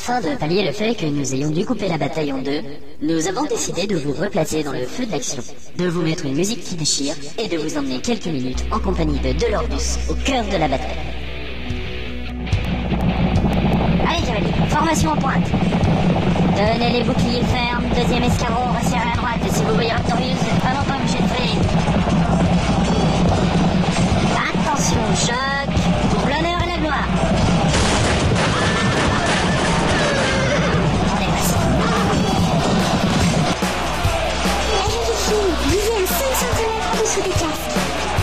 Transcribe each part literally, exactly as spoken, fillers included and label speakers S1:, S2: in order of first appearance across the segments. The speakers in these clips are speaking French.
S1: Afin de pallier le fait que nous ayons dû couper la bataille en deux, nous avons décidé de vous replacer dans le feu de l'action, de vous mettre une musique qui déchire et de vous emmener quelques minutes en compagnie de Delordus au cœur de la bataille. Allez cavalier, formation en pointe. Tenez les boucliers fermes, deuxième escarron, resserrez à droite et si vous voyez Raptorius, vous n'êtes vraiment pas obligé de freiner. Attention, choc, pour l'honneur et la gloire. On est passé.
S2: À vérifier, visez à cinq centimètres en dessous des casques.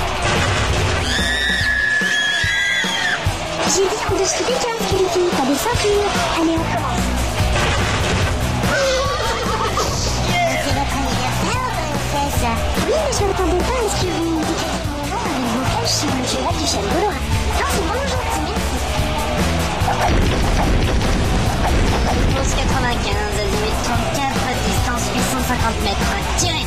S2: J'ai dit en dessous des casques, les filles, pas des ceintures. Allez, on commence. C'est votre anniversaire, princesse. Oui, mais je m'attendais pas à ce que vous me disiez mon nom avec vos flèches sur le cheval du chef gaulois. Non, c'est vraiment gentil, merci.
S1: Pause quatre-vingt-quinze, azimut trente-quatre, distance huit cent cinquante mètres. Tirez.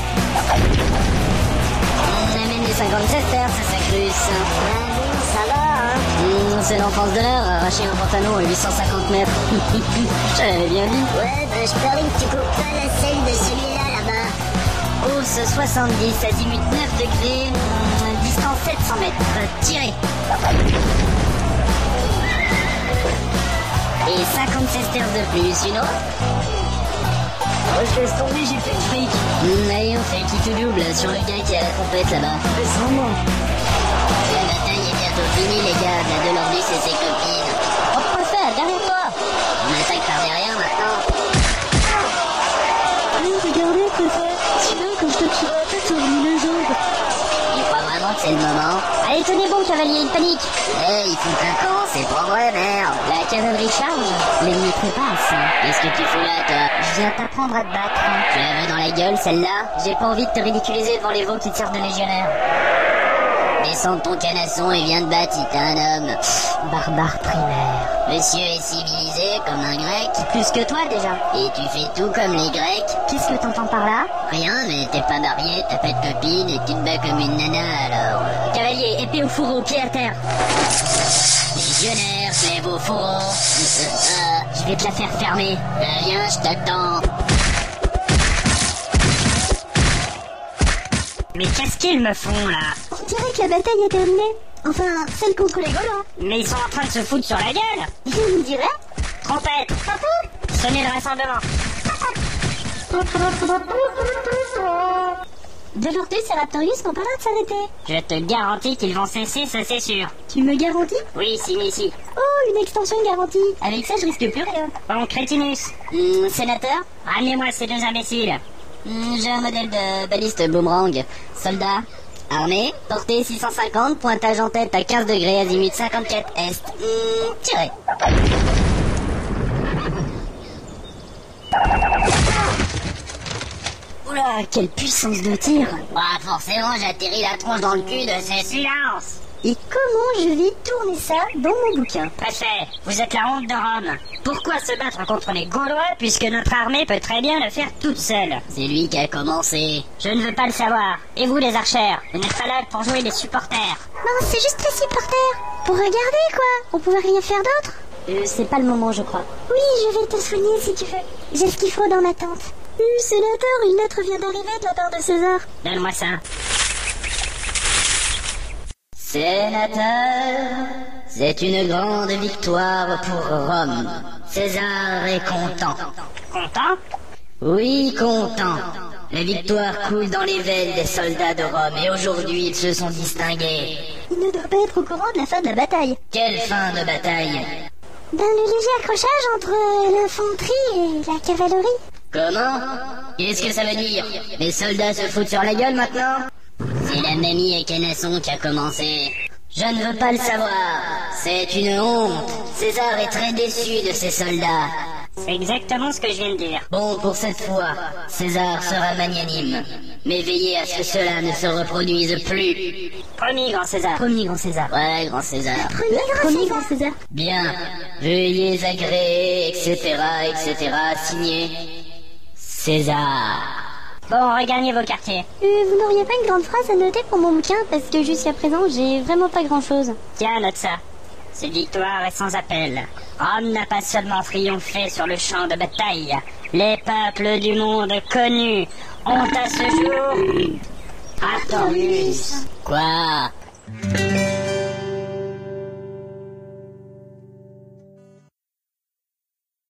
S1: On amène les cinquante-sept heures, ça s'incruste.
S2: Ah bon, ça va, hein.
S1: Mmh, c'est l'enfance de l'heure, arracher un pantalon à huit cent cinquante mètres. J'avais bien dit.
S2: Ouais, bah je parie que tu coupes pas la selle de celui-là, là-bas.
S1: Hausse soixante-dix, azimut neuf degrés, mmh, distance sept cents mètres. Tirez. Et cinquante-six heures de plus, une autre.
S3: Oh, je laisse tomber, j'ai fait le fric.
S1: Mmh, allez, on fait qui tout double sur le gars qui a la trompette là-bas.
S3: Mais sans moi.
S1: La bataille est bientôt finie, les gars. La Delordus et ses copines. On peut le faire, derrière toi. On attaque par derrière maintenant.
S3: Allez, regardez, préfet. Sinon, quand je tape sur la tête, ça relie les jambes.
S1: Il croit vraiment que c'est le moment. Allez, tenez bon, cavalier, il panique. Eh, il fout un camp, c'est pas vrai, merde. La cavalerie charge. L'ennemi trépasse. Qu'est-ce que tu fous là, toi? Je viens t'apprendre à te battre. Tu la veux dans la gueule, celle-là? J'ai pas envie de te ridiculiser devant les veaux qui te servent de légionnaire. Descends de ton canasson et viens te battre si t'es un homme. Barbare primaire. Monsieur est civilisé comme un grec. Plus que toi déjà. Et tu fais tout comme les grecs. Qu'est-ce que t'entends par là? Rien, mais t'es pas marié, t'as pas de copine et tu te bats comme une nana alors. Cavalier, épée au fourreau, pied à terre. Légionnaire, lève au fourreau. Je vais te la faire fermer. Ben viens, je t'attends. Mais qu'est-ce qu'ils me font là?
S2: On dirait que la bataille est terminée. Enfin, celle contre les Gaulois.
S1: Mais ils sont en train de se foutre sur la gueule.
S2: Je vous dirais.
S1: Trompette. Sonnez le rassemblement.
S2: Delordus et Raptorius n'ont pas l'air de s'arrêter.
S1: Je te garantis qu'ils vont cesser, ça c'est sûr.
S2: Tu me garantis?
S1: Oui, si, mais si.
S2: Oh, une extension garantie. Avec ça, je risque plus rien.
S1: Bon, Crétinus. Hum, sénateur, ramenez-moi ces deux imbéciles. Hum, j'ai un modèle de baliste boomerang. Soldat. Armée. Portée six cent cinquante. Pointage en tête à quinze degrés. Azimut cinquante-quatre est. Hum, tirez. Oula, quelle puissance de tir. Bah, forcément, j'atterris la tronche dans le cul de ces silences.
S2: Et comment je vais tourner ça dans mon bouquin?
S1: Préfet, vous êtes la honte de Rome. Pourquoi se battre contre les Gaulois puisque notre armée peut très bien le faire toute seule? C'est lui qui a commencé. Je ne veux pas le savoir. Et vous les archères, vous n'êtes pas là pour jouer les supporters.
S2: Non, c'est juste les supporters. Pour regarder, quoi. On pouvait rien faire d'autre.
S1: Euh, c'est pas le moment, je crois.
S2: Oui, je vais te soigner si tu veux. J'ai ce qu'il faut dans ma tente. Euh, sénateur, une lettre vient d'arriver de la part de César.
S1: Donne-moi ça. Sénateur, c'est une grande victoire pour Rome. César est content. Content? Oui, content. La victoire coule dans les veines des soldats de Rome et aujourd'hui ils se sont distingués.
S2: Il ne doit pas être au courant de la fin de la bataille.
S1: Quelle fin de bataille?
S2: Ben, le léger accrochage entre l'infanterie et la cavalerie.
S1: Comment? Qu'est-ce que ça veut dire? Les soldats se foutent sur la gueule maintenant? C'est la mamie et Canasson qui a commencé. Je ne veux pas le savoir. C'est une honte. César est très déçu de ses soldats. C'est exactement ce que je viens de dire. Bon, pour cette fois, César sera magnanime. Mais veillez à ce que cela ne se reproduise plus. Promis, grand César. Promis, grand César. Ouais, grand César.
S2: Promis, grand, Promis, grand César.
S1: Bien. Veuillez agréer, et cetera, et cetera. Signé César. Bon, regagnez vos quartiers.
S2: Euh, vous n'auriez pas une grande phrase à noter pour mon bouquin? Parce que jusqu'à présent, j'ai vraiment pas grand-chose.
S1: Tiens, note ça. Cette victoire est sans appel. Rome n'a pas seulement triomphé sur le champ de bataille. Les peuples du monde connus ont à ce jour attendu. Quoi ?